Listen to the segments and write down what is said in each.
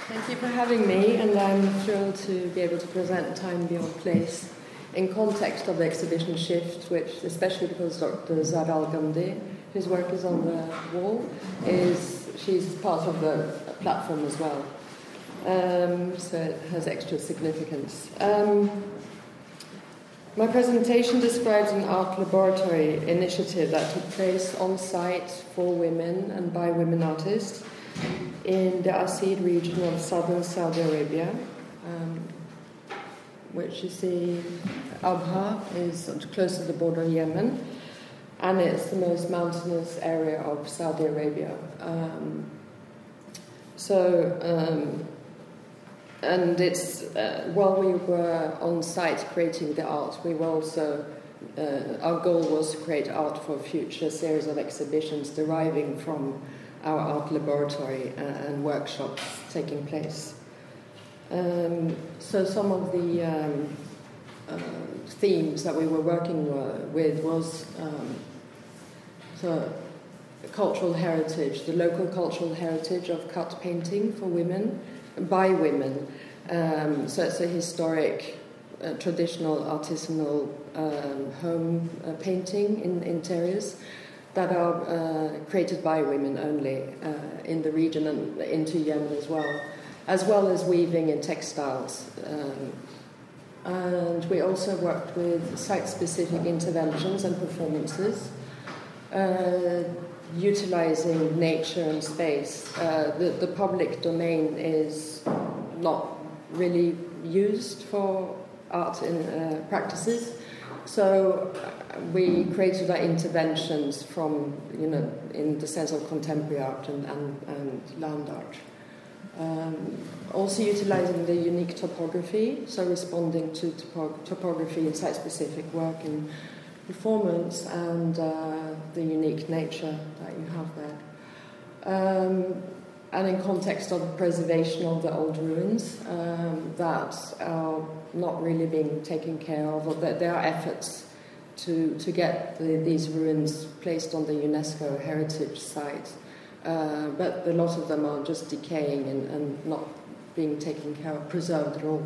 Thank you for having me, and I'm thrilled to be able to present Time Beyond Place in context of the exhibition Shift, which, especially because Dr. Zara Al-Ghamdi, whose work is on the wall, she's part of the platform as well. So it has extra significance. My presentation describes an art laboratory initiative that took place on site for women and by women artists in the Asid region of southern Saudi Arabia, which you see Abha is close to the border of Yemen, and it's the most mountainous area of Saudi Arabia. And it's while we were on site creating the art, we were also our goal was to create art for a future series of exhibitions deriving from our art laboratory and workshops taking place. So some of the themes that we were working with was the cultural heritage, the local cultural heritage of cut painting for women, by women. So it's a historic, traditional, artisanal home painting in interiors that are created by women only in the region and into Yemen as well as weaving in textiles. And we also worked with site-specific interventions and performances, utilizing nature and space. The public domain is not really used for art in practices, so we created our interventions from, in the sense of contemporary art and land art. Also utilizing the unique topography, so responding to topography and site-specific work in performance and the unique nature that you have there. And in context of preservation of the old ruins that are not really being taken care of, or that there are efforts to get these ruins placed on the UNESCO heritage site, but a lot of them are just decaying and not being taken care of, preserved at all.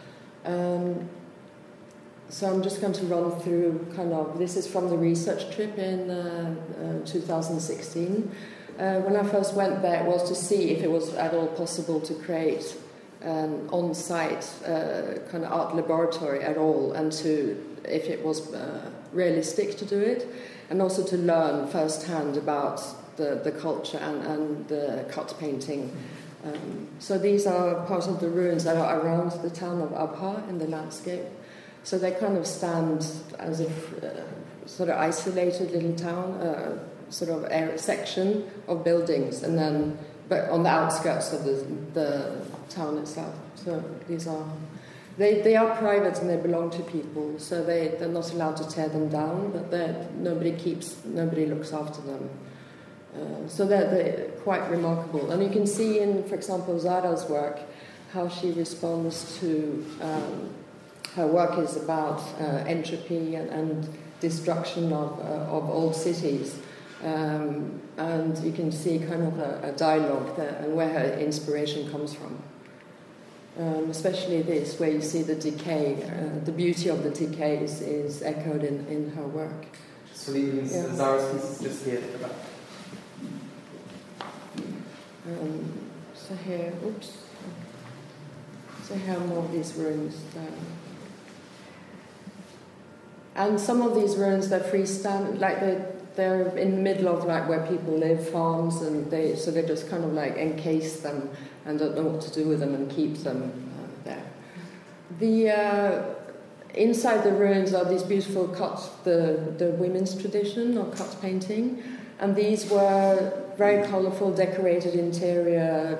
So I'm just going to run through this is from the research trip in 2016. When I first went there, it was to see if it was at all possible to create an on-site kind of art laboratory at all, and if it was realistic to do it, and also to learn firsthand about the culture and the cut painting. So these are part of the ruins that are around the town of Abha in the landscape. So they kind of stand as if sort of isolated little town, sort of section of buildings, and then but on the outskirts of the town itself. So these are they are private and they belong to people, so they're not allowed to tear them down, but nobody looks after them. So they're quite remarkable, and you can see in, for example, Zara's work, how she responds to her work is about entropy and destruction of old cities. And you can see kind of a dialogue there and where her inspiration comes from. Especially this, where you see the decay, the beauty of the decay is echoed in her work. So Zara's piece is just here at the back. So here are more of these ruins there. And some of these ruins, they're freestanding, like they're in the middle of like where people live, farms, and they just kind of like encase them and don't know what to do with them and keep them there. The inside the ruins are these beautiful cuts, the women's tradition of cut painting, and these were very colourful, decorated interior,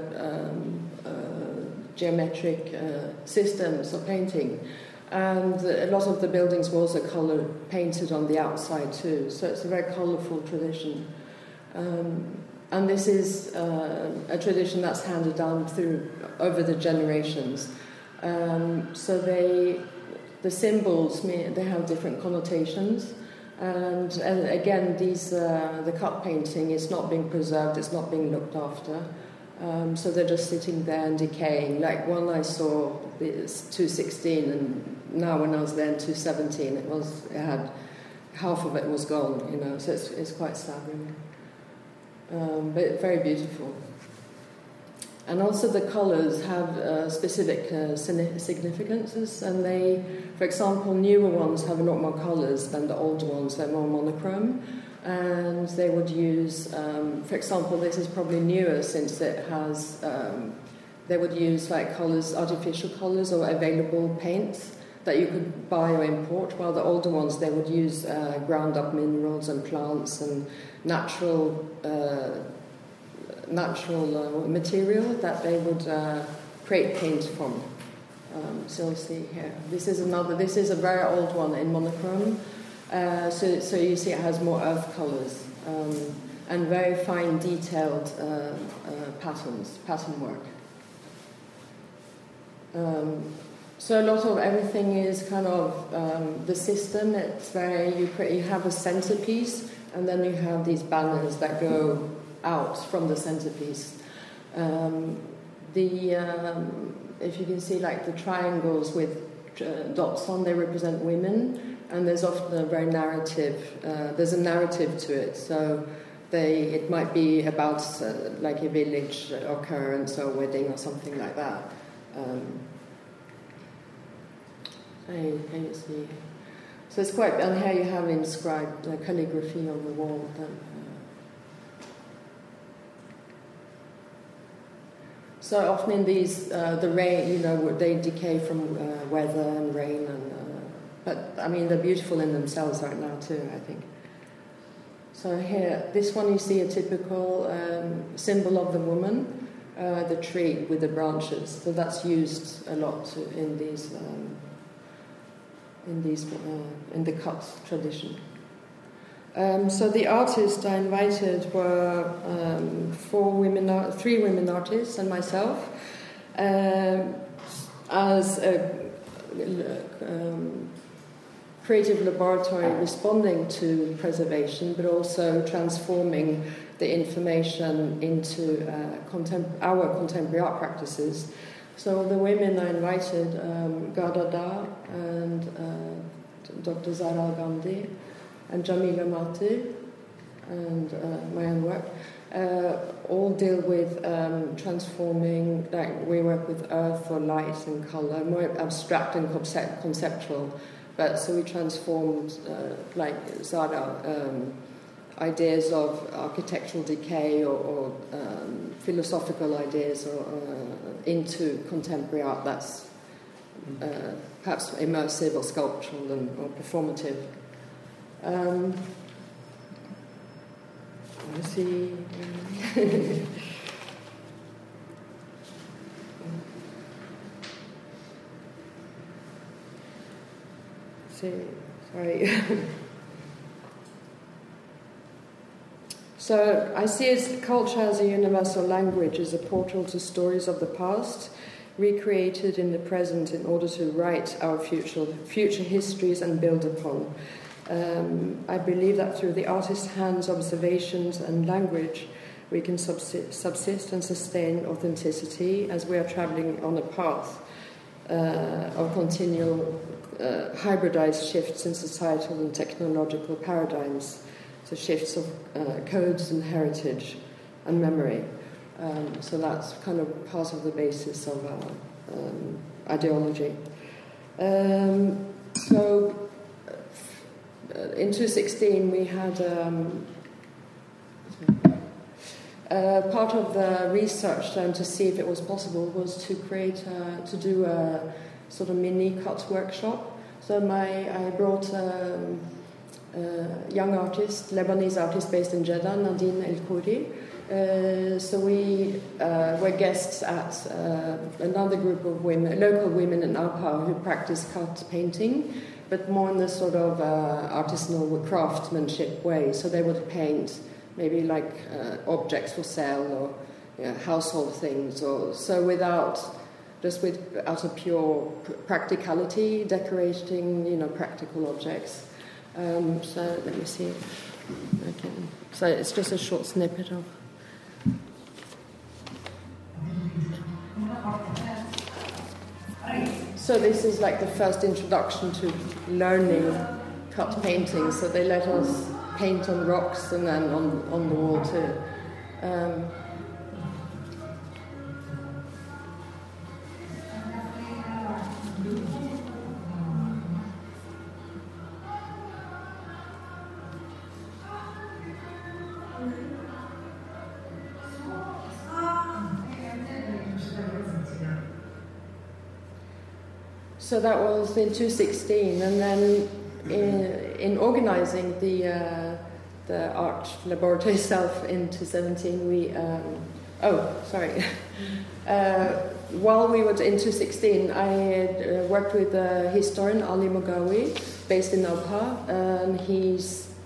geometric systems of painting. And a lot of the buildings were also colour painted on the outside too, so it's a very colourful tradition. And this is a tradition that's handed down over the generations. So the symbols they have different connotations, and again the cut painting is not being preserved, it's not being looked after. So they're just sitting there and decaying. Like one I saw is 216, and now when I was there in 217, it had half of it was gone. You know, so it's quite staggering, but very beautiful. And also the colours have specific significances, and they, for example, newer ones have a lot more colours than the older ones. They're more monochrome, and they would use, for example, this is probably newer since it has, they would use like colours, artificial colours or available paints that you could buy or import, while the older ones, they would use ground up minerals and plants and natural material that they would create paint from. So you'll see here. This is a very old one in monochrome. So you see it has more earth colours and very fine detailed pattern work. So a lot of everything is kind of the system. It's you have a centerpiece, and then you have these banners that go out from the centerpiece. If you can see, like the triangles with dots on, they represent women, and there's often a very narrative. There's a narrative to it, so it might be about like a village occurrence or a wedding or something like that. Can you see? So it's quite. And here you have inscribed calligraphy on the wall. So often in these, the rain, you know, they decay from weather and rain, but I mean they're beautiful in themselves right now too, I think. So here, this one you see a typical symbol of the woman, the tree with the branches. So that's used a lot in the cut tradition. So the artists I invited were 3 women artists and myself, as a creative laboratory responding to preservation, but also transforming the information into our contemporary art practices. So the women I invited, Gardada and Dr. Zara Gandhi, and Jamila Mati, and my own work, all deal with transforming, like we work with earth or light and colour, more abstract and conceptual, but so we transformed, like Zara, ideas of architectural decay or philosophical ideas into contemporary art that's perhaps immersive or sculptural or performative. Let's see. Sorry. So I see culture as a universal language, as a portal to stories of the past, recreated in the present in order to write our future histories and build upon. I believe that through the artist's hands, observations and language, we can subsist and sustain authenticity as we are travelling on a path of continual hybridized shifts in societal and technological paradigms, so shifts of codes and heritage and memory. So that's kind of part of the basis of our ideology. So in 2016 we had part of the research to see if it was possible was to do a sort of mini cut workshop. So I brought a young artist, Lebanese artist based in Jeddah, Nadine El Khouri. So we were guests at another group of women, local women in Alpa, who practice cut painting, but more in the sort of artisanal craftsmanship way. So they would paint maybe like objects for sale or household things, or so out of pure practicality, decorating practical objects. So let me see. So it's just a short snippet of. So this is like the first introduction to learning cut painting. So they let us paint on rocks and then on the wall too. So that was in 2016, and then in organizing the art laboratory itself in 2017, while we were in 2016, I worked with a historian, Ali Mugawi, based in Alpa, and he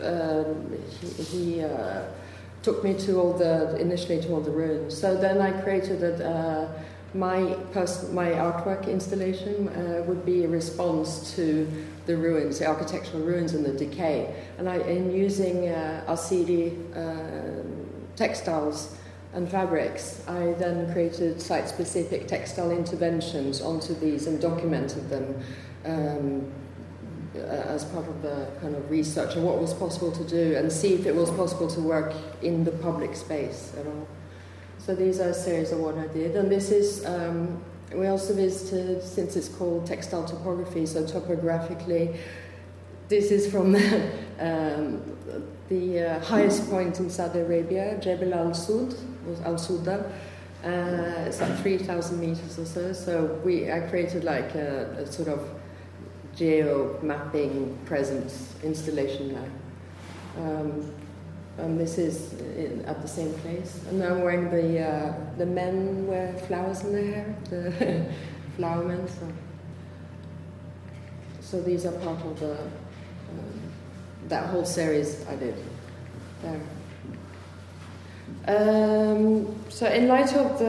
took me initially to all the ruins. So then I created my artwork installation would be a response to the ruins, the architectural ruins and the decay. And in using Asiri textiles and fabrics, I then created site-specific textile interventions onto these and documented them as part of the kind of research of what was possible to do and see if it was possible to work in the public space at all. So these are a series of what I did, and this is, we also visited, since it's called textile topography, so topographically, this is from the highest point in Saudi Arabia, Jebel al-Sud, Al-Suda. It's like 3,000 meters or so, so I created like a sort of geo-mapping presence installation there. And this is at the same place. And I'm wearing the men wear flowers in their hair, the flower men. So these are part of that whole series I did there. So in light of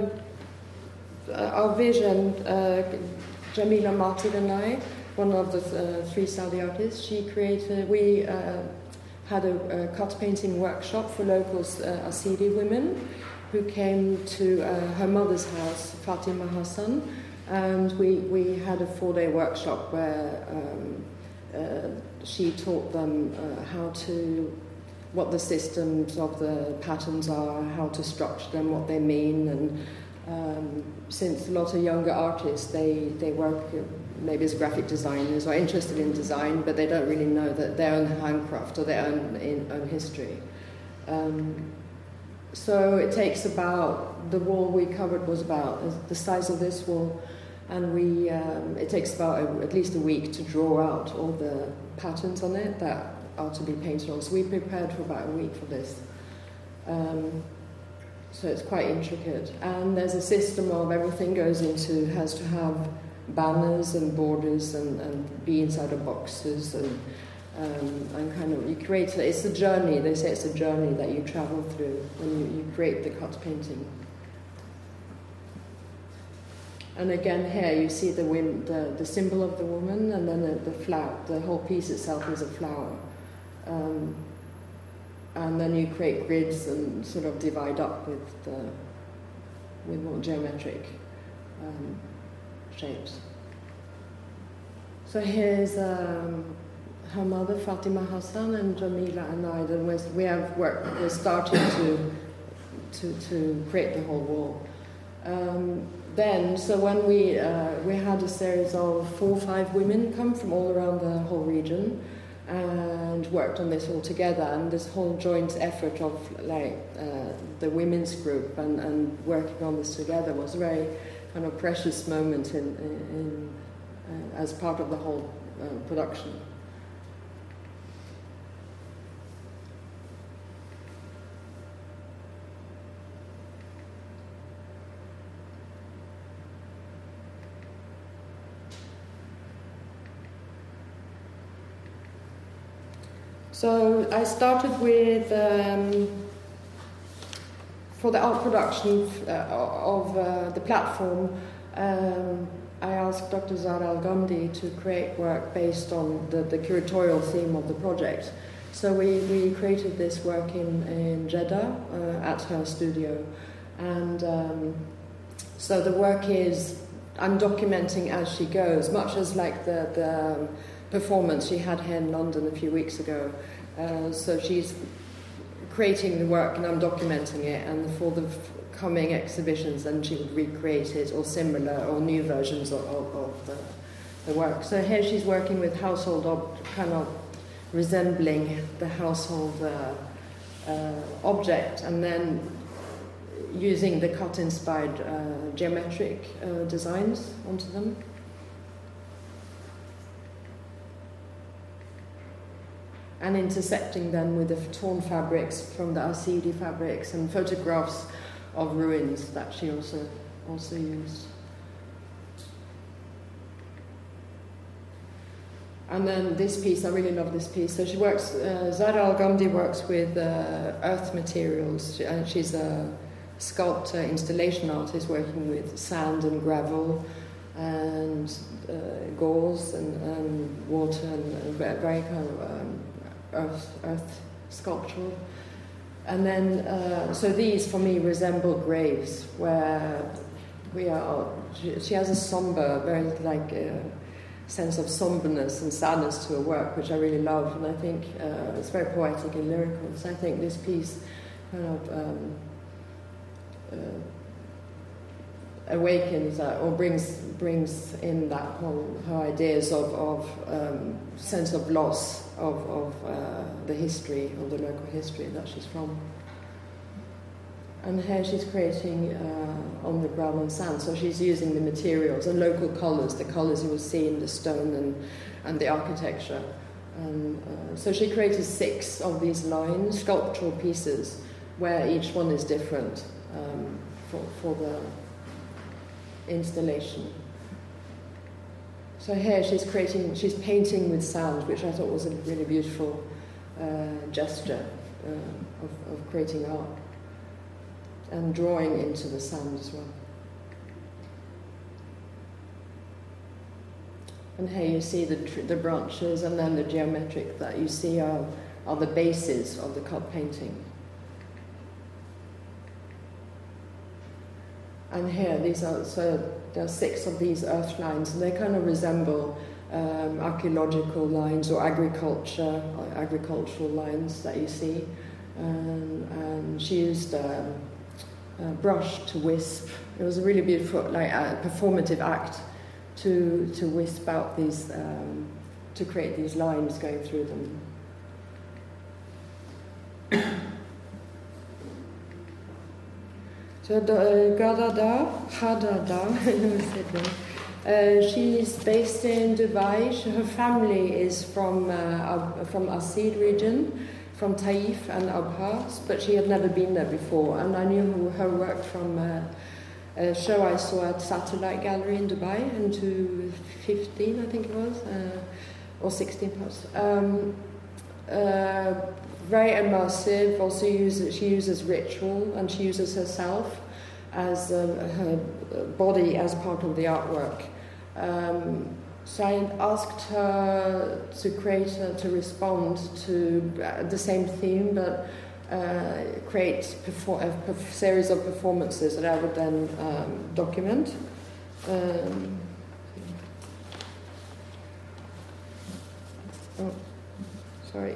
our vision, Jamila Martin and I, one of the 3 Saudi artists, we had a cut painting workshop for local Asiri women who came to her mother's house, Fatima Hassan, and we had a 4-day workshop where she taught them what the systems of the patterns are, how to structure them, what they mean, and since a lot of younger artists, they work maybe as graphic designers or interested in design, but they don't really know that their own handcraft or their own history. So it takes the wall we covered was about the size of this wall, and it takes about at least a week to draw out all the patterns on it that are to be painted on. So we prepared for about a week for this. So it's quite intricate, and there's a system of everything has to have banners and borders and be inside of boxes and kind of you create. It's a journey. They say it's a journey that you travel through when you create the cut painting. And again, here you see the symbol of the woman, and then the flower. The whole piece itself is a flower. And then you create grids and sort of divide up with more geometric shapes. So here's her mother, Fatima Hassan, and Jamila and I. Then we're starting to create the whole wall. So when we had a series of 4 or 5 women come from all around the whole region and worked on this all together, and this whole joint effort of the women's group and working on this together was a very kind of precious moment in as part of the whole production. So I started with, for the art production of the platform, I asked Dr. Zara Al-Ghamdi to create work based on the curatorial theme of the project. So we created this work in Jeddah at her studio. And so the work is I'm documenting as she goes, much as like the performance she had here in London a few weeks ago. So she's creating the work and I'm documenting it, and for the coming exhibitions then she would recreate it or similar or new versions of the work. So here she's working with household kind of resembling the household object, and then using the cut-inspired geometric designs onto them. And intersecting them with the torn fabrics from the Asidi fabrics and photographs of ruins that she also used. And then this piece, I really love this piece. So she works, Zahra Al-Ghamdi works with earth materials, and she's a sculptor, installation artist working with sand and gravel and gauze and water and very kind of earth sculptural. And then, so these for me resemble graves where we are. She has a somber, very like sense of somberness and sadness to her work, which I really love, and I think it's very poetic and lyrical. So I think this piece kind of awakens or brings in that whole her ideas of sense of loss of the history, of the local history that she's from. And here she's creating on the gravel and sand, so she's using the materials and local colours, the colours you will see in the stone and the architecture. And so she created 6 of these lines, sculptural pieces, where each one is different for the installation. So here she's painting with sand, which I thought was a really beautiful gesture of creating art, and drawing into the sand as well. And here you see the branches, and then the geometric that you see are the bases of the cut painting. And here, there are 6 of these earth lines, and they kind of resemble archaeological lines or agricultural lines that you see. And she used a brush to wisp. It was a really beautiful, like a performative act to wisp out these, to create these lines going through them. So Khadada, she's based in Dubai. Her family is from Asid region, from Taif and Abha, but she had never been there before. And I knew her work from a show I saw at Satellite Gallery in Dubai in 2015, I think it was, or 16 plus. Very immersive. Also, she uses ritual, and she uses herself as her body as part of the artwork. So I asked her to respond to the same theme, but create a series of performances that I would then document. Oh, sorry.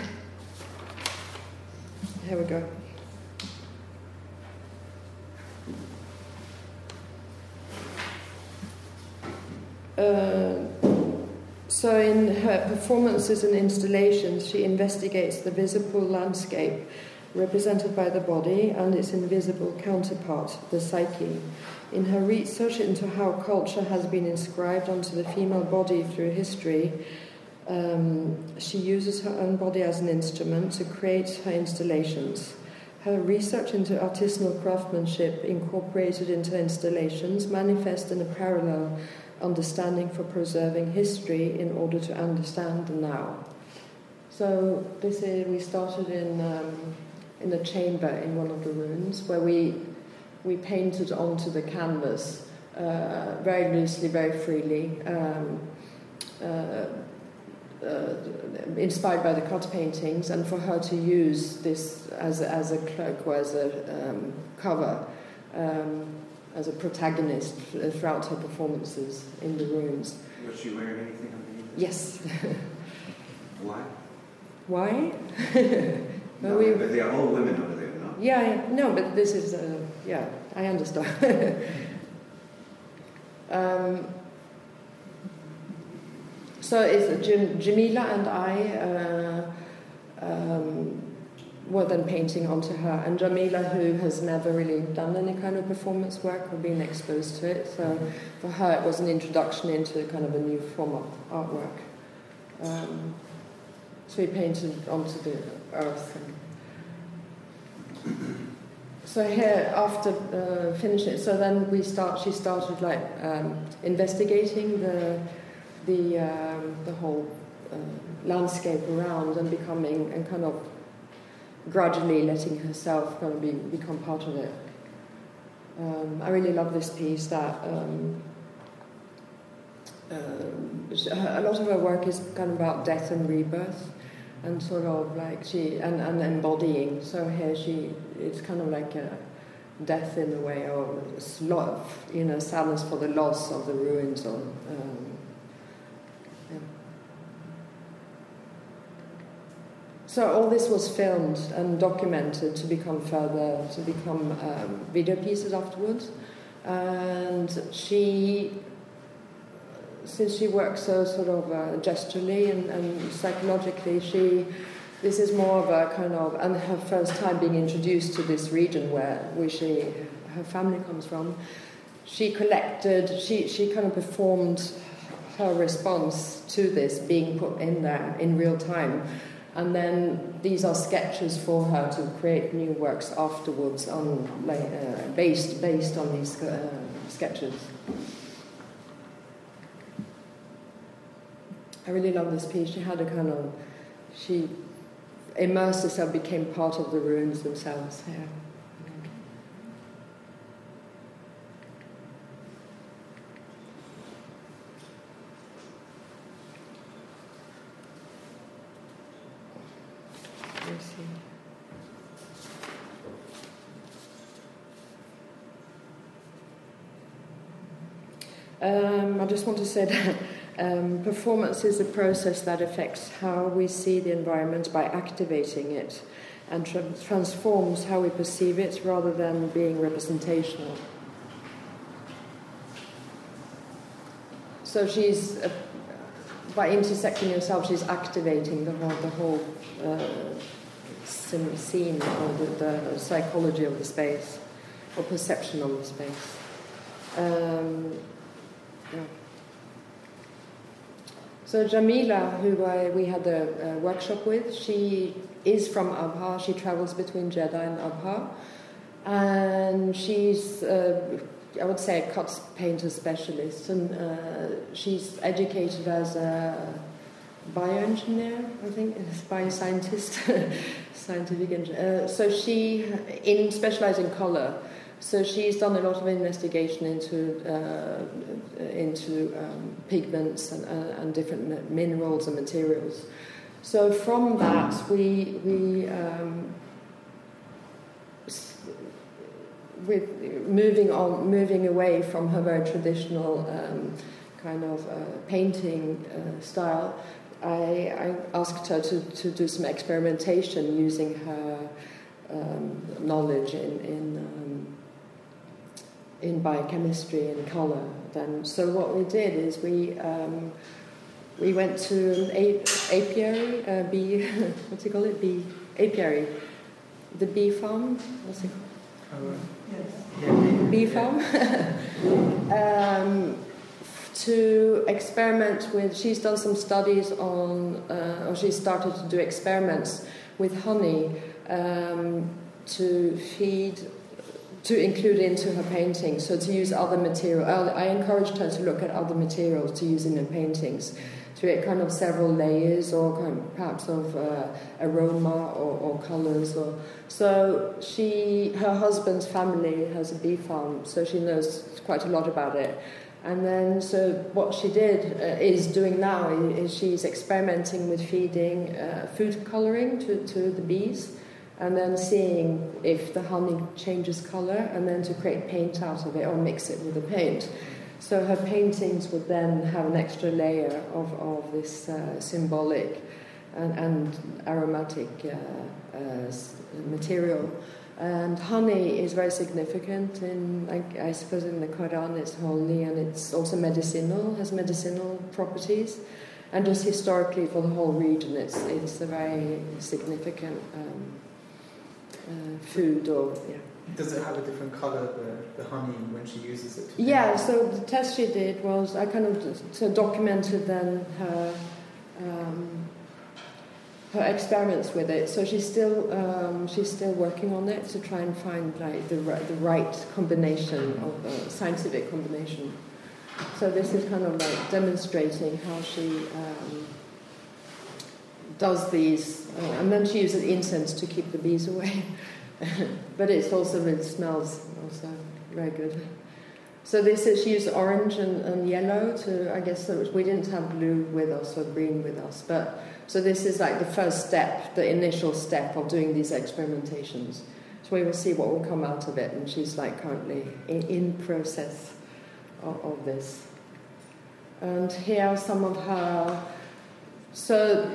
Here we go. So in her performances and installations, she investigates the visible landscape represented by the body and its invisible counterpart, the psyche. In her research into how culture has been inscribed onto the female body through history, she uses her own body as an instrument to create her installations. Her research into artisanal craftsmanship incorporated into installations manifests in a parallel understanding for preserving history in order to understand the now. So we started in a chamber in one of the rooms where we painted onto the canvas very loosely, very freely. Inspired by the cut paintings, and for her to use this as a cloak or as a cover, as a protagonist throughout her performances in the ruins. Was she wearing anything underneath? Yes. Why? Why? No, but they are all women over there, no? Yeah, no, but this is, I understand. So it's Jamila and I were then painting onto her, and Jamila, who has never really done any kind of performance work or been exposed to it, so for her it was an introduction into kind of a new form of artwork. So we painted onto the earth. So here, after finishing it, so then she started like investigating the whole landscape around and becoming, and kind of gradually letting herself kind of become part of it. I really love this piece that a lot of her work is kind of about death and rebirth, and sort of like and embodying. So here it's kind of like a death in a way, or sadness for the loss of the ruins, or So all this was filmed and documented to become video pieces afterwards. And since she works so sort of gesturally and psychologically, this is more of a kind of, and her first time being introduced to this region where her family comes from, she kind of performed her response to this being put in there in real time. And then these are sketches for her to create new works afterwards based on these sketches. I really love this piece. She immersed herself, became part of the ruins themselves here. I just want to say that performance is a process that affects how we see the environment by activating it, and transforms how we perceive it rather than being representational. So she's, by intersecting herself, she's activating the whole scene, or the psychology of the space, or perception of the space. So Jamila, who we had a workshop with, she is from Abha. She travels between Jeddah and Abha, and she's, I would say, a cut painter specialist, and she's educated as a bioengineer, I think, bioscientist, scientific engineer. So she specializes in color. So she's done a lot of investigation into pigments and different minerals and materials. So from that, with moving away from her very traditional kind of painting style, I asked her to do some experimentation using her knowledge in biochemistry and color. Then, so what we did is we went to an apiary, what's it called? Apiary, the bee farm. What's it called? Yes. Bee farm. To experiment with. She's done some studies on, or she started to do experiments with honey to include into her paintings, so to use other material. I encouraged her to look at other materials to use in her paintings, to create kind of several layers, or kind of perhaps of aroma or colours. So her husband's family has a bee farm, so she knows quite a lot about it. And then, so what she is doing now is she's experimenting with feeding food colouring to the bees. and then seeing if the honey changes color, and then to create paint out of it or mix it with the paint. So her paintings would then have an extra layer of this symbolic and aromatic material. And honey is very significant in, I suppose, in the Quran it's holy, and it's also medicinal, has medicinal properties. And just historically for the whole region, it's a very significant food. Does it have a different colour, the honey, when she uses it? Yeah, so the test she did was, I kind of documented then her experiments with it. So she's still working on it to try and find like the right combination of scientific combination. So this is kind of like demonstrating how she does these, and then she uses incense to keep the bees away. But it smells also very good. So this is, she used orange and yellow to, I guess we didn't have blue with us or green with us, but so this is like the first step, the initial step of doing these experimentations. So we will see what will come out of it, and she's like currently in process of this. And here are some of her, so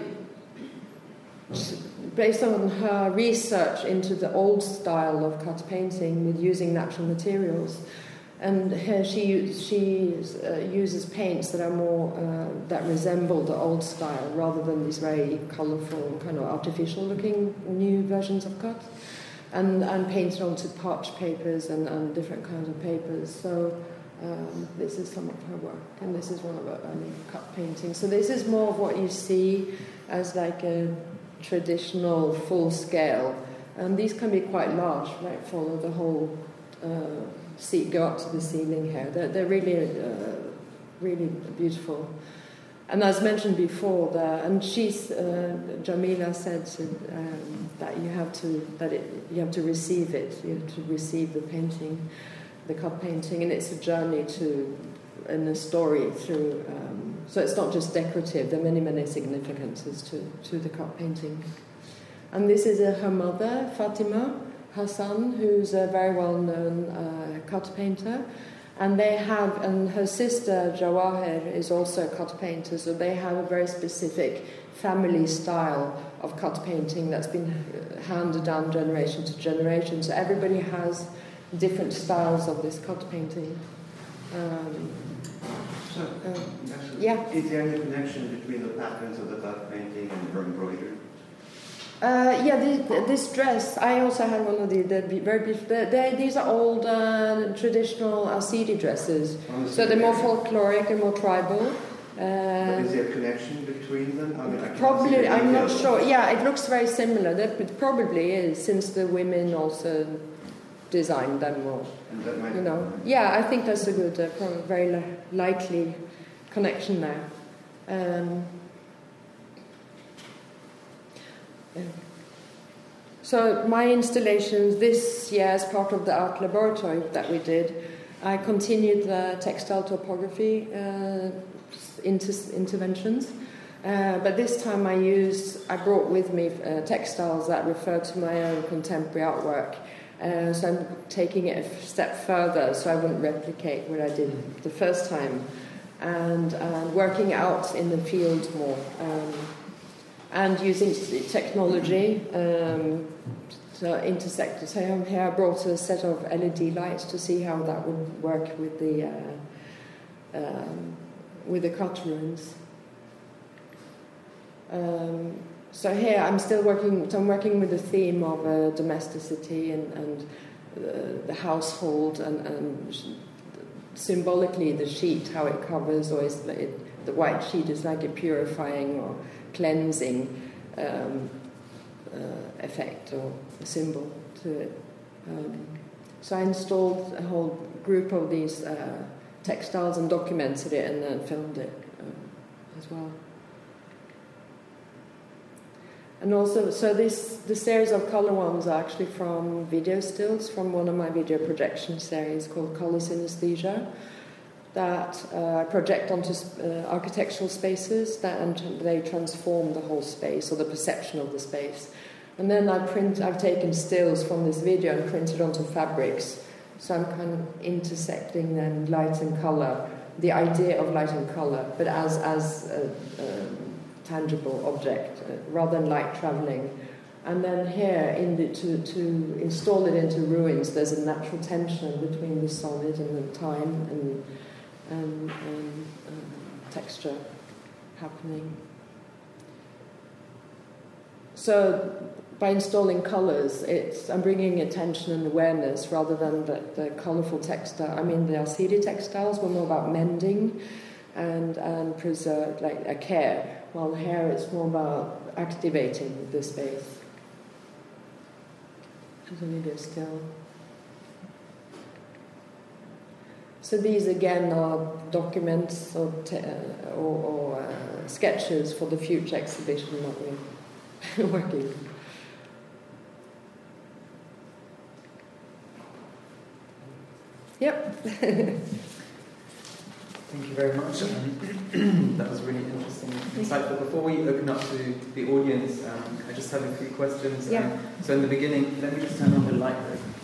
based on her research into the old style of cut painting with using natural materials, and here she uses paints that are more that resemble the old style rather than these very colourful, kind of artificial-looking new versions of cut, and painted onto parch papers and different kinds of papers. So this is some of her work, and this is one of her early cut paintings. So this is more of what you see as like a traditional full-scale, and these can be quite large, right? Follow the whole seat, go up to the ceiling here. They're really, really beautiful. And as mentioned before, and she's Jamila said that you have to receive it. You have to receive the painting, the cut painting, and it's a journey and a story through. So it's not just decorative. There are many, many significances to the cut painting. And this is her mother, Fatima Hassan, who's a very well-known cut painter. And and her sister Jawahir is also a cut painter, so they have a very specific family style of cut painting that's been handed down generation to generation. So everybody has different styles of this cut painting. Yeah. Is there any connection between the patterns of the cut painting and her embroidery? This dress, I also had one of the very beautiful. These are old traditional Alcidi dresses, so they're more folkloric and more tribal. But is there a connection between them? I mean, probably, I'm not sure. Yeah, it looks very similar. It probably is, since the women also designed them more. And that might Yeah, I think that's a good, very likely connection there. So my installations this year, as part of the art laboratory that we did, I continued the textile topography interventions, but this time I brought with me textiles that refer to my own contemporary artwork. So I'm taking it a step further, so I wouldn't replicate what I did the first time, and working out in the field more. And using technology to intersect. So here I brought a set of LED lights to see how that would work with the cut runes. So here I'm still working. So I'm working with the theme of domesticity and the household, and symbolically the sheet, how it covers, or the white sheet is like a purifying or cleansing effect or a symbol to it. So I installed a whole group of these textiles and documented it, and then filmed it as well. And also, so the series of color ones are actually from video stills from one of my video projection series called Color Synesthesia, that project onto architectural spaces, and they transform the whole space or the perception of the space. And then I've taken stills from this video and printed onto fabrics. So I'm kind of intersecting then light and colour, the idea of light and colour, but as a tangible object, rather than light travelling. And then here, to install it into ruins, there's a natural tension between the solid and the time and texture happening. So by installing colours, I'm bringing attention and awareness rather than the colourful textile. I mean, the Alcide textiles were more about mending and preserve, like a care, while here it's more about activating the space. There's a video still. So these again are documents or sketches for the future exhibition that we're working on. Yep. Thank you very much. That was really interesting, insightful. Before we open up to the audience, I just have a few questions. Yeah. So in the beginning, let me just turn on the light.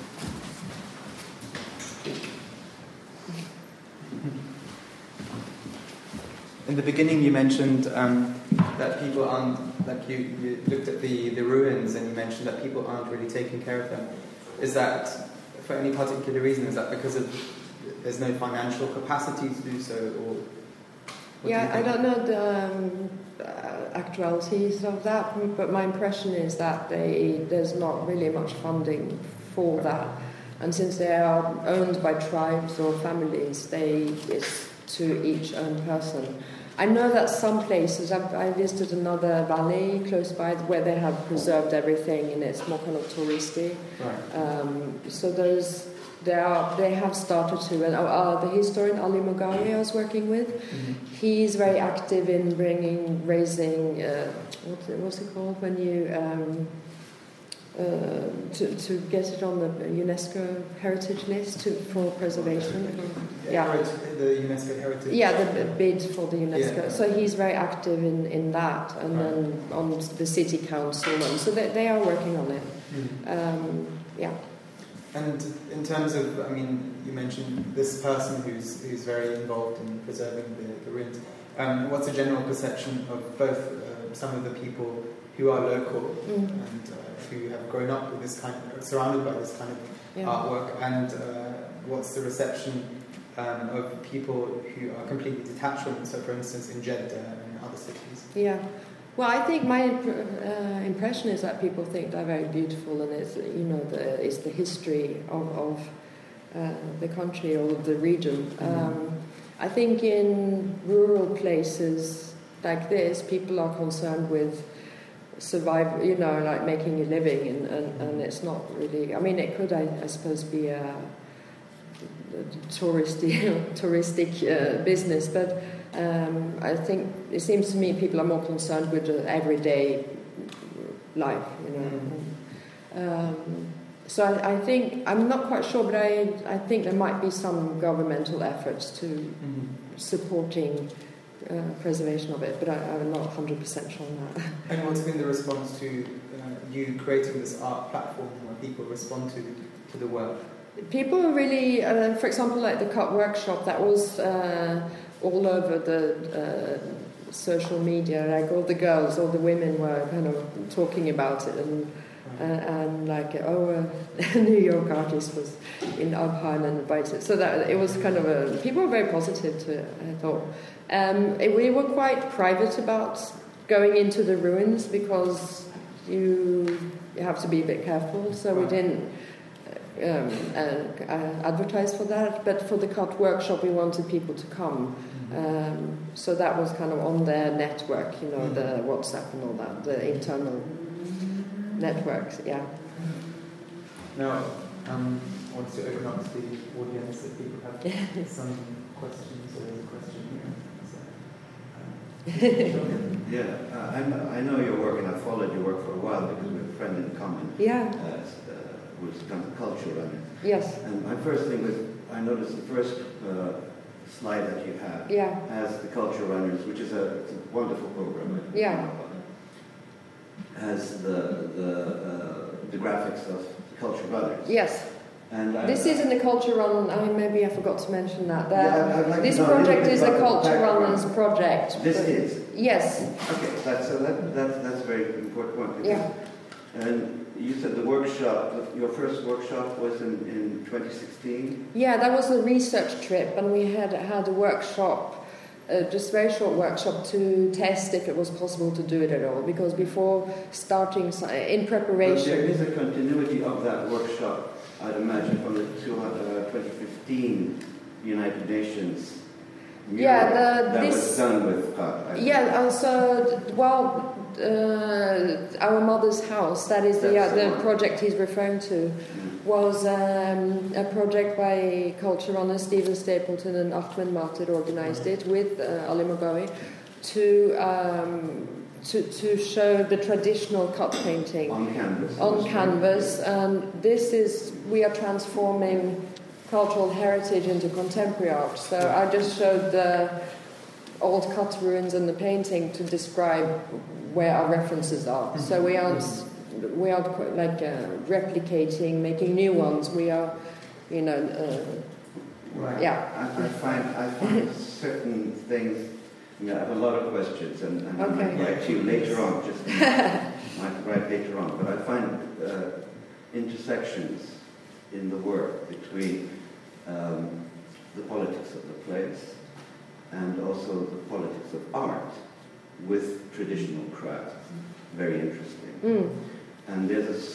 In the beginning, you mentioned that people aren't, like you looked at the ruins and you mentioned that people aren't really taking care of them. Is that for any particular reason? Is that because there's no financial capacity to do so, or? Yeah, I don't know the actualities of that, but my impression is that there's not really much funding for that, and since they are owned by tribes or families, it's to each own person. I know that some places, I visited another valley close by where they have preserved everything and it's more kind of touristy. Right. So they have started to, and the historian Ali Mogari I was working with, he's very active in raising, what's it called when you, to get it on the UNESCO heritage list for preservation. Yeah, the UNESCO heritage. Yeah, the bid for the UNESCO. Yeah. So he's very active in that, and then on the city council, and so they are working on it. Yeah. And in terms of, I mean, you mentioned this person who's very involved in preserving the ruins. What's the general perception of both some of the people who are local and who have grown up with this kind of, surrounded by this kind of artwork, and what's the reception of people who are completely detached from it? So, for instance, in Jeddah and other cities. Yeah. Well, I think my impression is that people think they're very beautiful, and it's it's the history of the country or the region. I think in rural places like this, people are concerned with survival, like making a living, and it's not really. I mean, it could, I suppose, be a touristic business, but. I think it seems to me people are more concerned with the everyday life, So I think, I'm not quite sure, but I think there might be some governmental efforts to supporting preservation of it, but I'm not 100% sure on that. And what's been the response to you creating this art platform where people respond to the work? People are really, for example, like the cut workshop, that was all over the social media, like all the girls, all the women were kind of talking about it, and like, a New York artist was in Abhan and invited, so that it was kind of people were very positive to it, I thought. We were quite private about going into the ruins because you have to be a bit careful, so we didn't advertise for that, but for the cut workshop we wanted people to come, so that was kind of on their network, the WhatsApp and all that, the internal networks. Now, I want to open up to the audience if people have some questions. Or there's a question here. I know your work, and I've followed your work for a while because we have a friend in common. Who's kind of culture runner. Yes. And my first thing was, I noticed the first slide that you have has the culture runners, which is it's a wonderful program. has the graphics of the Culture of Others. Yes. And this isn't a Culture Run. Maybe I forgot to mention that. I'd like this to know project is a Culture Runners project. This is? Yes. Okay, that's a very important point. Yeah. And you said the workshop, your first workshop was in 2016? Yeah, that was a research trip, and we had a workshop, just a very short workshop to test if it was possible to do it at all, because before starting, in preparation... But there is a continuity of that workshop, I'd imagine, from the 2015 United Nations mural that was done with God. Our Mother's House, that is the project he's referring to, was a project by Culture Runners, Stephen Stapleton and Ahmed Matid organised it with Ali Mugawi to show the traditional cut painting on canvas. And we are transforming cultural heritage into contemporary art. So I just showed the old cut ruins and the painting to describe where our references are. So we aren't replicating, making new ones. We are, right. Yeah. I find certain things. I have a lot of questions, and I might write to you later on. But I find intersections in the work between the politics of the place and also the politics of art with traditional craft. Very interesting. And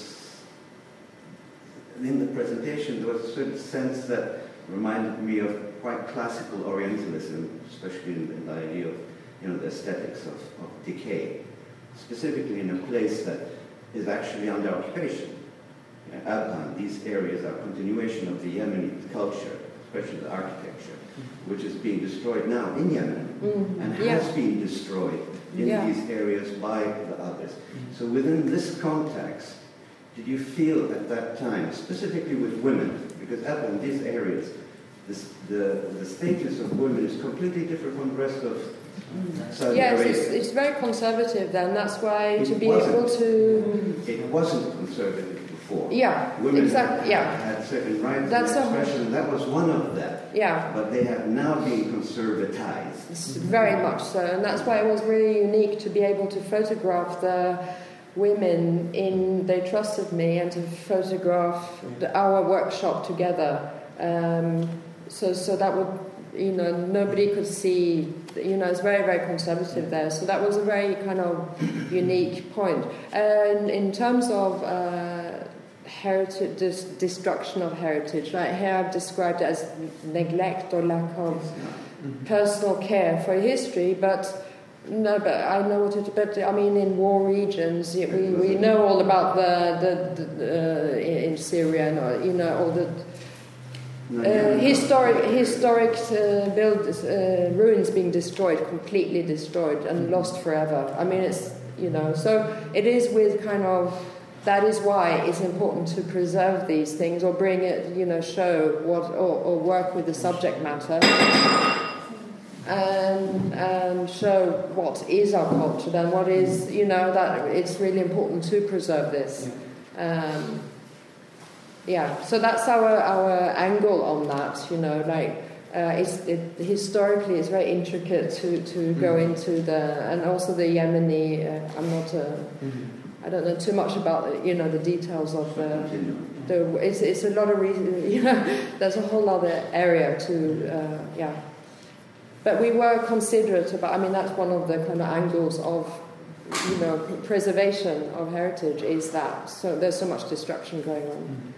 in the presentation there was a certain sense that reminded me of quite classical Orientalism, especially in the idea of the aesthetics of decay, specifically in a place that is actually under occupation. Abhan, these areas are a continuation of the Yemeni culture, especially the architecture, which is being destroyed now in Yemen and has been destroyed in these areas by the others. So within this context, did you feel at that time, specifically with women, because in these areas, the status of women is completely different from the rest of Saudi Arabia. Yes, it's very conservative then. That's why to be able to... It wasn't conservative before. Yeah, women exactly. had certain rights of expression. That was one of them. Yeah. But they have now been conservatized. Very much so. And that's why it was really unique to be able to photograph the women they trusted me, and to photograph our workshop together. So that would, nobody could see, it's very, very conservative there. So that was a very kind of unique point. And in terms of heritage, destruction of heritage, like here I've described it as neglect or lack of personal care for history, but I know what it. But I mean, in war regions, we know all about the in Syria, and all the historic ruins being destroyed, completely destroyed and lost forever. I mean, it's so it is with kind of. That is why it's important to preserve these things, or bring it, show what, or work with the subject matter. And show what is our culture, then what is, that it's really important to preserve this. So that's our angle on that, historically it's very intricate to go into and also the Yemeni, I don't know too much about the details of it's a lot of reasons, there's a whole other area to, But we were considerate about, that's one of the kind of angles of, preservation of heritage is that. So there's so much destruction going on.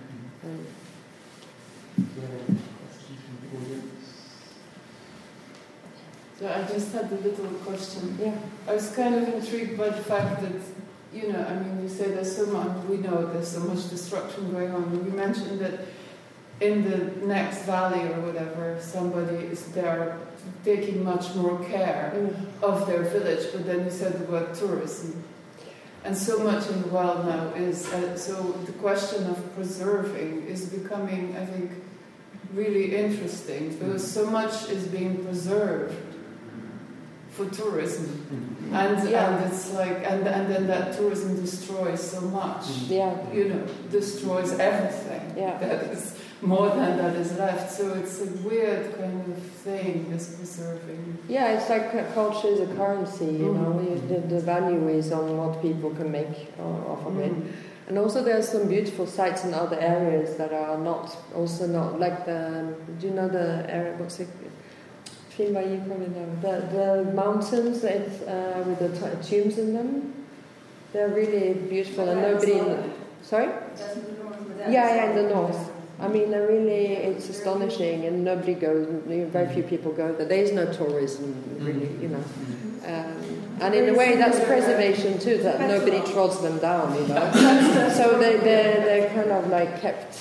So I just had a little question. Yeah. I was kind of intrigued by the fact that, you say there's so much, we know there's so much destruction going on. You mentioned that in the next valley or whatever, somebody is there taking much more care of their village, but then you said the word tourism. And so much in the world now is, so the question of preserving is becoming, I think, really interesting, because so much is being preserved for tourism. Mm-hmm. And it's like, and then that tourism destroys so much. Yeah. You know, destroys everything. Yeah. That is more than that is left. So it's a weird kind of thing, this preserving. Yeah, it's like culture is a currency, you know. The value is on what people can make off of it. And also there's some beautiful sites in other areas that are not like the, do you know the area, what's it, Finnmark, you probably know, the mountains with the tombs in them. They're really beautiful and nobody, sorry? Yeah, in the north. I mean, it's astonishing, and nobody goes. Very few people go there. There is no tourism, really, you know. And in a way, that's preservation too. That nobody trods them down, you know. So they're kind of like kept.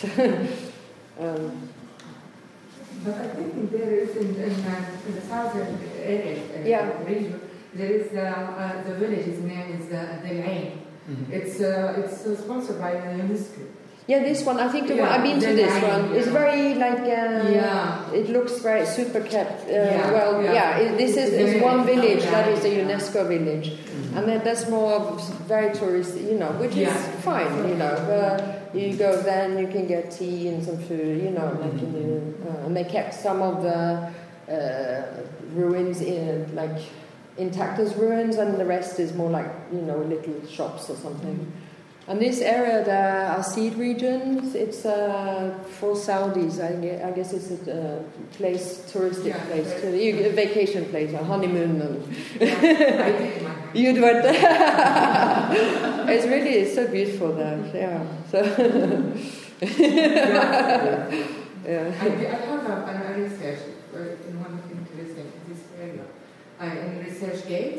But I think there is in the southern area, region, there is the village's name is Del Ain. It's sponsored by UNESCO. Yeah, this one, I think I've been to this one. It's very like, it looks very super kept. This is one village that is a UNESCO village. And then there's more of very tourist, you know, which is fine, you know. You go there and you can get tea and some food, you know, and they kept some of the ruins intact as ruins, and the rest is more like, you know, little shops or something. And this area, the Asid region, it's for Saudis. I guess it's a touristic place, a vacation place, a honeymoon. You'd went there. It's so beautiful there. Yeah. So. I have a research in one thing interesting in this area. In ResearchGate,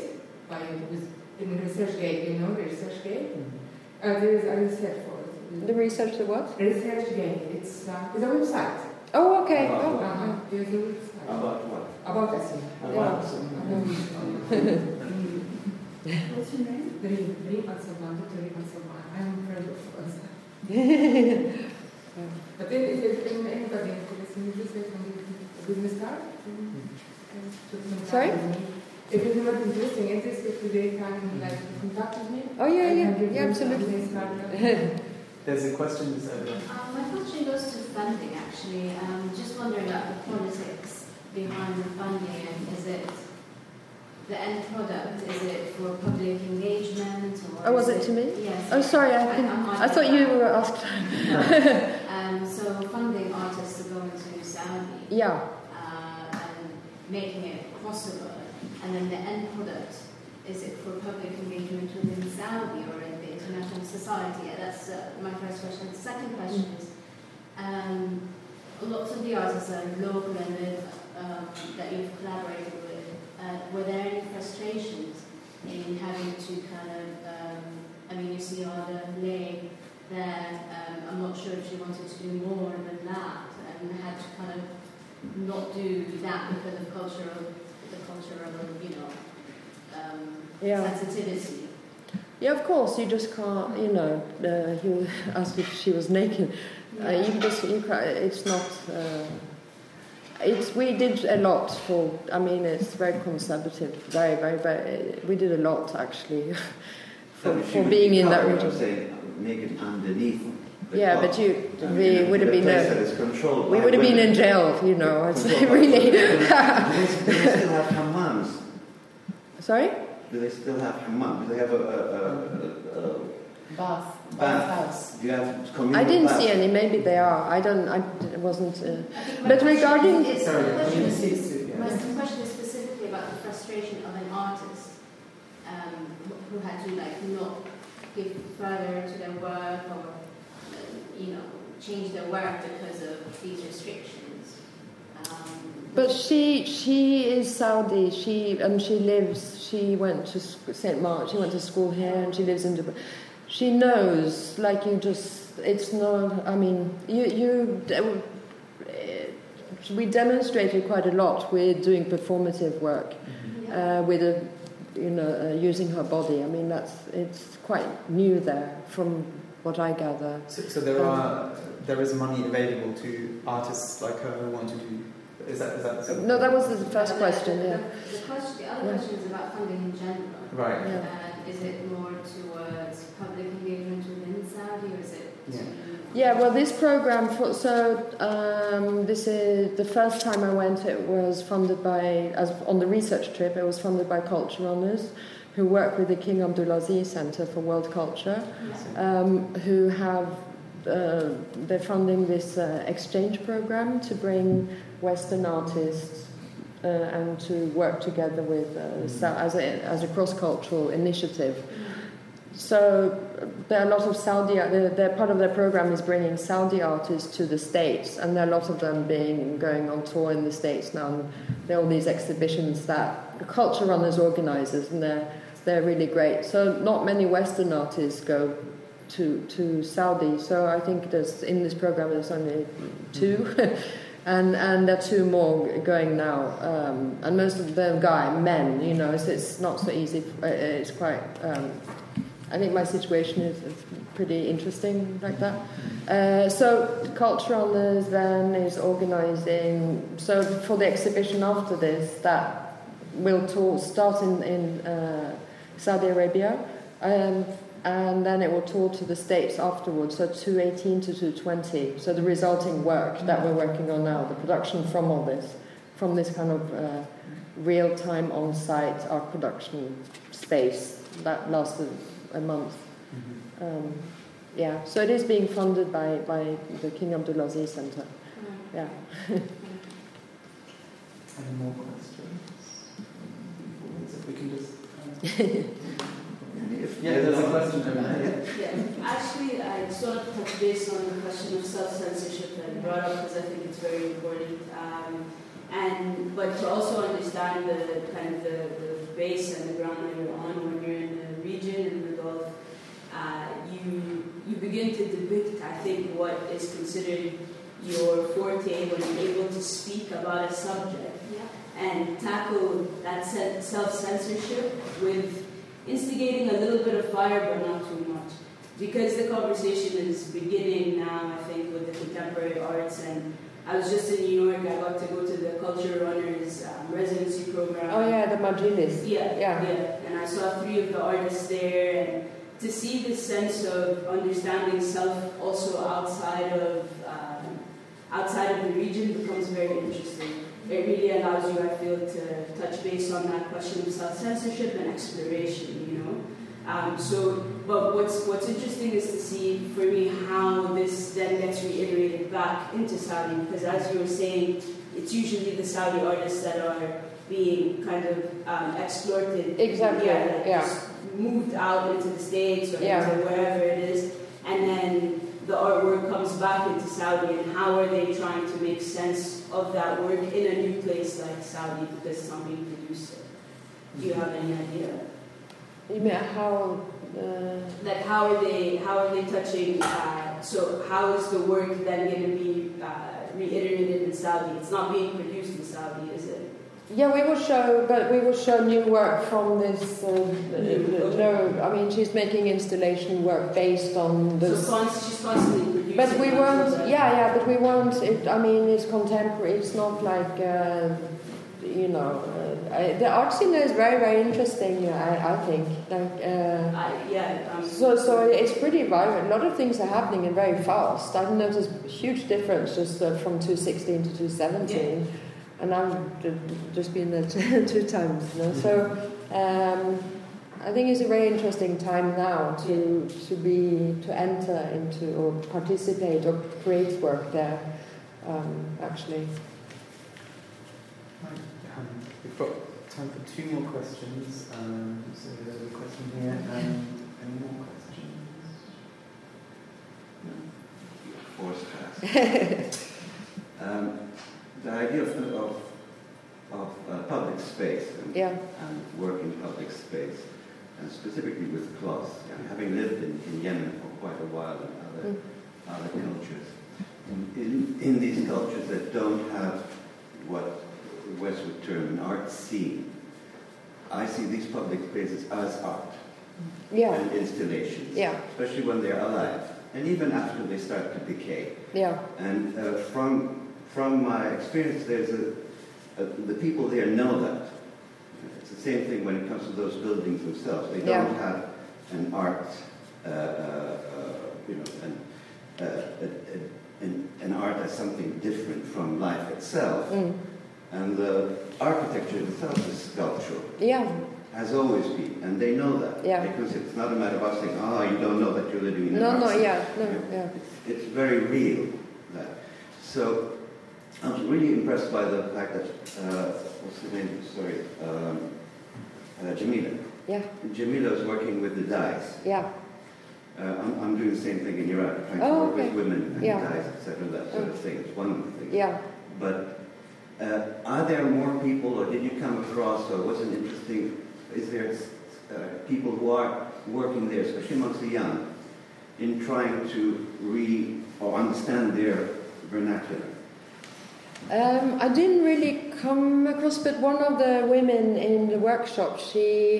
you know ResearchGate. There is a research for it. The research, the what? ResearchGate. It's a website. Oh, okay. There's a website. About what? About us. What's your name? Dream Al-Salman. Dr. Dream Al-Salman. I'm proud of us. But then if anybody interested in research on business card, sorry? If it's not interested, they can contact with me. Oh yeah, absolutely. There's a question to say. My question goes to funding, actually. Just wondering about the politics behind the funding, and is it the end product? Is it for public engagement? Or was it to me? Yes. Oh, sorry, I thought you were asked. So funding artists to go into Saudi. Yeah. And making it possible. And then the end product, is it for public engagement within Saudi or in the international society? That's my first question. The second question is, lots of the artists are local and that you've collaborated with. Were there any frustrations in having to kind of, you see Ada Lay there, I'm not sure if she wanted to do more than that and had to kind of not do that because of cultural, sensitivity. Yeah, of course, you just can't, you know, he asked if she was naked. It's not, we did a lot for, it's very conservative, very, we did a lot actually for being in that region. Say, naked underneath. Yeah, but we would have been, we would have been in jail, you know, it's really. Do they still have hammams? Sorry? Do they still have hammam? Do they have a bath? Do you have communal I didn't baths? see any. Maybe they are. I wasn't. But regarding the question is specifically about the frustration of an artist who had to not give further to their work or change their work because of these restrictions. But she is Saudi. She went to St. Mark. She went to school here, and she lives in Dubai. She knows, it's not. We demonstrated quite a lot with doing performative work, with using her body. It's quite new there, from what I gather. So there is money available to artists like her who want to do Is that No, that was the first question. The other question is about funding in general. Right. Yeah. Is it more towards public engagement within Saudi, or is it? Yeah, well, this program, this is the first time I went, it was funded on the research trip, it was funded by Culture Honours, who work with the King Abdulaziz Centre for World Culture, who have, they're funding this exchange program to bring Western artists and to work together with, as a cross-cultural initiative. So there are a lot of their part of their program is bringing Saudi artists to the States, and there are a lot of them going on tour in the States now. And there are all these exhibitions that the Culture Runners organises, and they're really great. So not many Western artists go to Saudi. So I think in this program there's only 2, and there are 2 more going now. And most of them men. You know, so it's not so easy. It's quite. I think my situation is pretty interesting like that. So Culture Honours then is organising, so for the exhibition after this, that will start in Saudi Arabia, and then it will tour to the States afterwards, so 2018 to 2020. So the resulting work that we're working on now, the production from all this, from this kind of real-time on-site art production space that lasted a month. So it is being funded by the King Abdulaziz Centre. Yeah. Any more questions? We can just. There's a question over there. Actually, I sort of touch base on the question of self-censorship that you brought up because I think it's very important. But to also understand the kind of the base and the ground that you're on when you're in the region and the Gulf, you begin to depict, I think, what is considered your forte when you're able to speak about a subject and tackle that self-censorship with instigating a little bit of fire but not too much. Because the conversation is beginning now, I think, with the contemporary arts, and I was just in New York. I got to go to the Culture Runners residency program. Oh yeah, the Majlis. Yeah. And I saw 3 of the artists there, and to see this sense of understanding self also outside of the region becomes very interesting. It really allows you, I feel, to touch base on that question of self-censorship and exploration. You know. But what's interesting is to see, for me, how this then gets reiterated back into Saudi, because as you were saying, it's usually the Saudi artists that are being kind of exploited. Exactly. Just moved out into the States or into wherever it is, and then the artwork comes back into Saudi, and how are they trying to make sense of that work in a new place like Saudi because it's not being produced there? Do you have any idea? You mean how? Like how are they touching? So how is the work then going to be reiterated in Saudi? It's not being produced in Saudi, is it? Yeah, we will show new work from this. No, I mean she's making installation work based on the. So she's constantly producing. But we won't. But we won't. I mean, it's contemporary. It's not like the art scene is very, very interesting. I think. So it's pretty vibrant. A lot of things are happening and very fast. I've noticed a huge difference just from 2016 to 2017. Yeah. And I've just been there 2 times, you know. So I think it's a very interesting time now to enter into or participate or create work there. Actually. We've got time for 2 more questions. So there's a question here. Any more questions? No? Force pass. The idea of public space and work in public space, and specifically with cloth, having lived in Yemen for quite a while and other cultures, in these cultures that don't have what the West would term an art scene, I see these public spaces as art and installations, especially when they're alive and even after they start to decay. Yeah. And from from my experience, the people there know that. It's the same thing when it comes to those buildings themselves. They don't have an art, an art as something different from life itself. And the architecture itself is sculptural. Yeah. Has always been, and they know that. Yeah. Because it's not a matter of us saying, you don't know that you're living in an art city. Yeah. It's very real, that. So, I was really impressed by the fact that, what's the name? Sorry, Jamila. Yeah. Jamila is working with the dyes. Yeah. I'm doing the same thing in Iraq, trying to work with women and dyes, etc., that sort of thing. It's one of the things. Yeah. But are there more people, or did you come across, or was it interesting, is there people who are working there, especially amongst the young, in trying to understand their vernacular? I didn't really come across, but one of the women in the workshop, she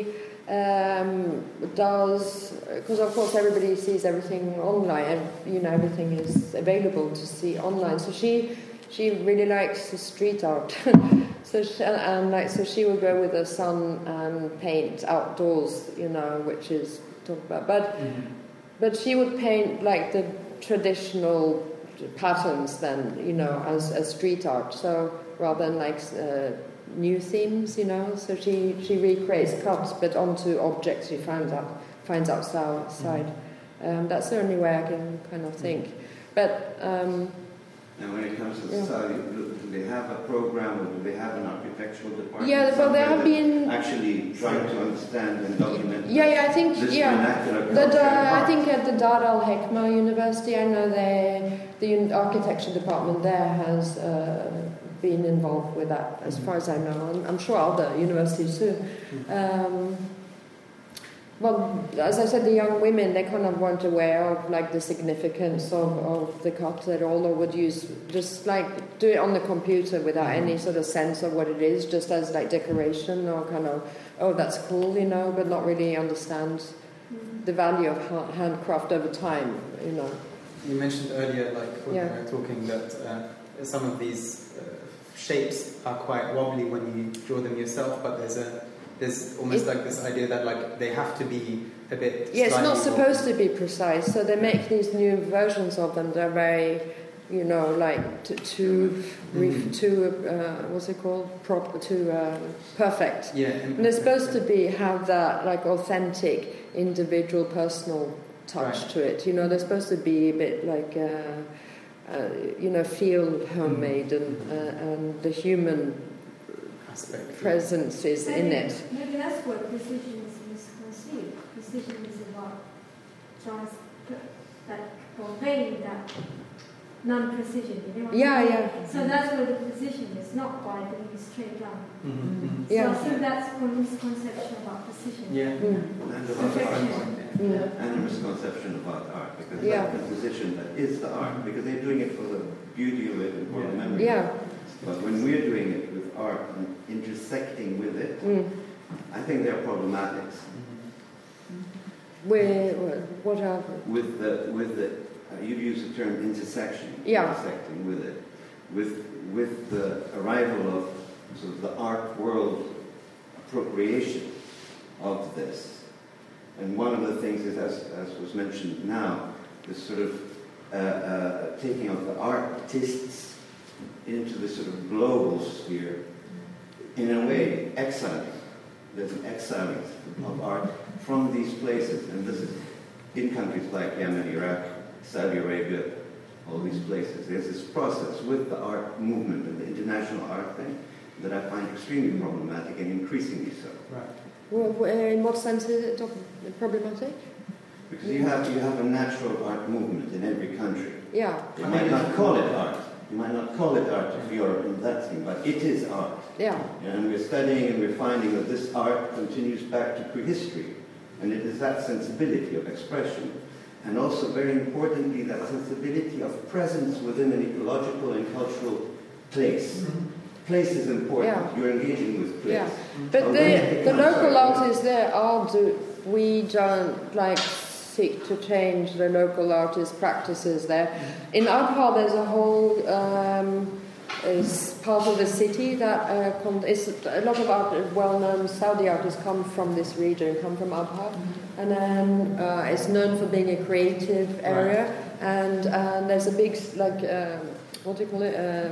does, because of course everybody sees everything online, everything is available to see online, so she really likes the street art. So she will go with her son and paint outdoors, which is talked about. But she would paint like the traditional patterns then, as street art. So rather than like new themes, so she recreates cuts, but onto objects she finds outside. That's the only way I can kind of think. But and when it comes to society, do they have a program, or do they have an architectural department? Yeah, but they have been actually trying to understand and document. I think this vernacular culture. I think at the Dar al Hekma University, I know the architecture department there has been involved with that, as far as I know. I'm sure other universities too. Well, as I said, the young women, they kind of weren't aware of like the significance of the cut at all, or would use just like do it on the computer without any sort of sense of what it is, just as like decoration or kind of, that's cool, but not really understand the value of handcraft over time, You mentioned earlier, like when we were talking, that some of these shapes are quite wobbly when you draw them yourself, but there's almost like this idea that like they have to be a bit. Yeah, it's not supposed to be precise. So they make these new versions of them. They're very, like what's it called? Perfect. Yeah, and they're supposed to have that like authentic, individual, personal touch to it. They're supposed to be a bit like, feel homemade and the human presence is in it. Maybe that's what precision is misconceived. Precision is about conveying that non-precision. So that's where the precision is, not by doing a straight line. So I think that's a misconception about precision. And a misconception about art, because that's the precision that is the art, because they're doing it for the beauty of it and for the memory. But when we're doing it with art and intersecting with it, I think they're problematics. What are with the you've used the term intersection. Intersecting with it, with the arrival of sort of the art world appropriation of this. And one of the things is, as was mentioned now, this sort of taking of the artists into this sort of global sphere, in a way, exiling. There's an exiling of art from these places, and this is in countries like Yemen, Iraq, Saudi Arabia, all these places. There's this process with the art movement and the international art thing that I find extremely problematic and increasingly so. Right. Well, in what sense is it problematic? Because you have a natural art movement in every country. Yeah. You might not call it art. You might not call it art if you're in that thing, but it is art. Yeah. And we're studying and we're finding that this art continues back to prehistory. And it is that sensibility of expression. And also, very importantly, that sensibility of presence within an ecological and cultural place. Place is important. Yeah. You're engaging with place. Yeah. But the local artists there we don't like seek to change the local artist practices there. In Abha there's a whole is part of the city that is a lot of well-known Saudi artists come from this region, come from Abha, and then it's known for being a creative area, and there's a big what do you call it?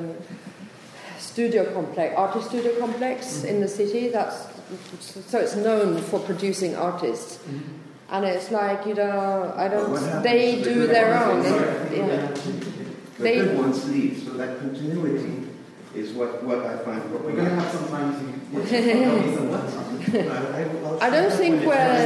Artist studio complex in the city. So it's known for producing artists. And it's like, they do their own. The good ones leave, so that continuity is what I find problematic. We're going to have some time to... I don't think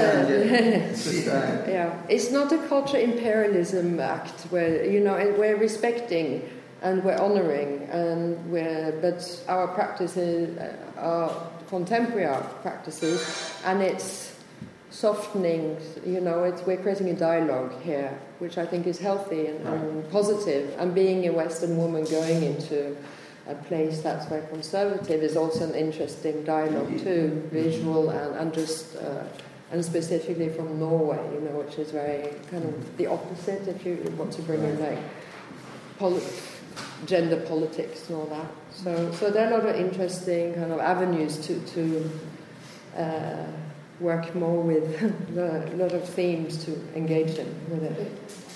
it's not a culture imperialism act where, we're respecting and we're honouring, but our practices are contemporary art practices, and it's softening, we're creating a dialogue here, which I think is healthy and positive. And being a Western woman going into a place that's very conservative is also an interesting dialogue too, visual and just and specifically from Norway, which is very kind of the opposite if you want to bring in gender politics and all that. So there are a lot of interesting kind of avenues to work more with, a lot of themes to engage in with it.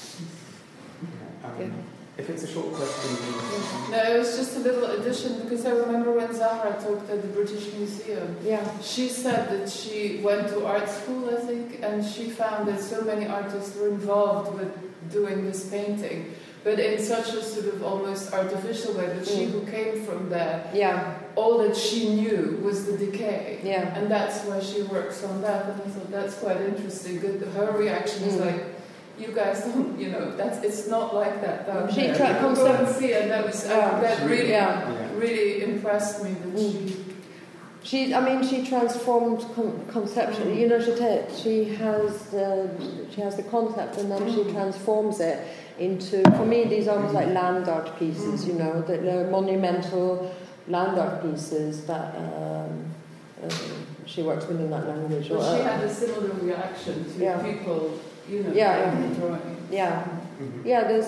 If it's a short question... No, it was just a little addition, because I remember when Zahra talked at the British Museum, she said that she went to art school, I think, and she found that so many artists were involved with doing this painting, but in such a sort of almost artificial way, that she who came from there, all that she knew was the decay. And that's why she works on that. And I thought that's quite interesting. Her reaction is like, you guys don't, it's not like that down there. Go and see, and that was that really impressed me. That she transformed conceptually. She has the concept, and then she transforms it into, for me, these are almost like land art pieces, the monumental land art pieces that she works with in that language. Well, she had a similar reaction to people, drawing. There's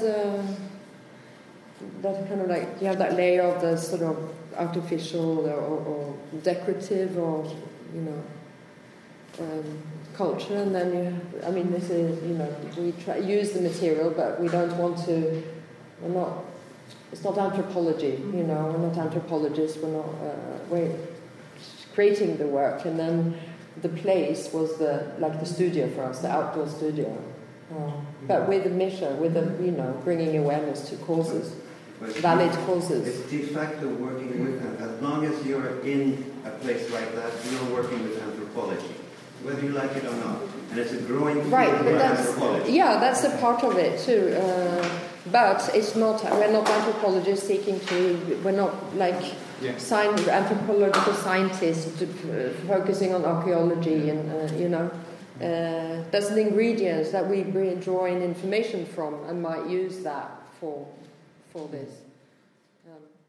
that kind of you have that layer of the sort of artificial or decorative or, culture, and then this is, we use the material, but we don't want to, it's not anthropology, we're not anthropologists, we're creating the work, and then the place was the studio for us, the outdoor studio, but with a mission, bringing awareness to causes, valid causes. It's de facto working with them. As long as you're in a place like that, you're working with anthropology, whether you like it or not. And it's a growing field of anthropology. Yeah, that's a part of it too. But it's not. We're not anthropologists seeking to. We're not anthropological scientists focusing on archaeology and there's the ingredients that we draw in information from and might use that for this.